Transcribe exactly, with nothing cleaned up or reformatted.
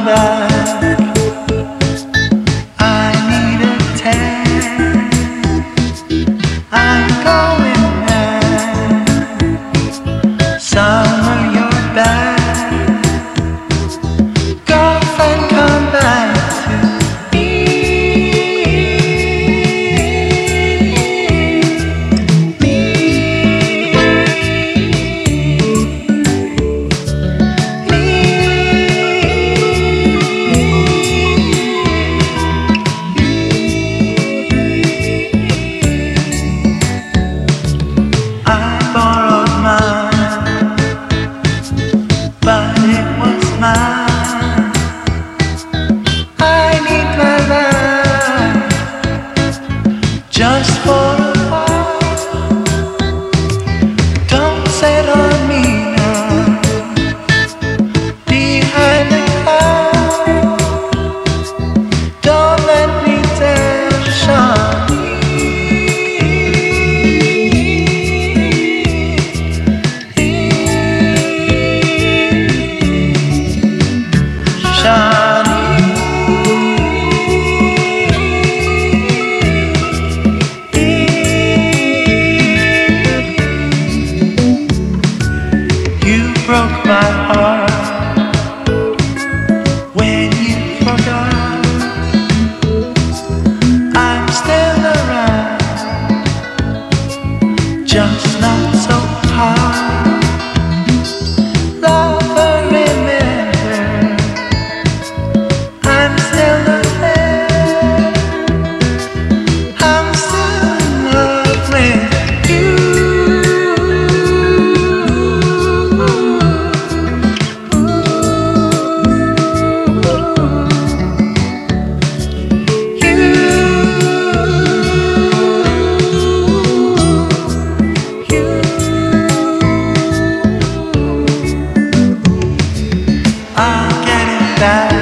back. I need a tan. I'm going mad. Summer, you're back. Girlfriend, come back to me. But it was mine. I need my life just for a while. Don't sit on me now. Behind the cloud, don't let me down, Shawnee. You broke my heart when you forgot. I'm still around, just not so hard. Lover, remember, I'm still there. I'm still in love with you. I'll get it back.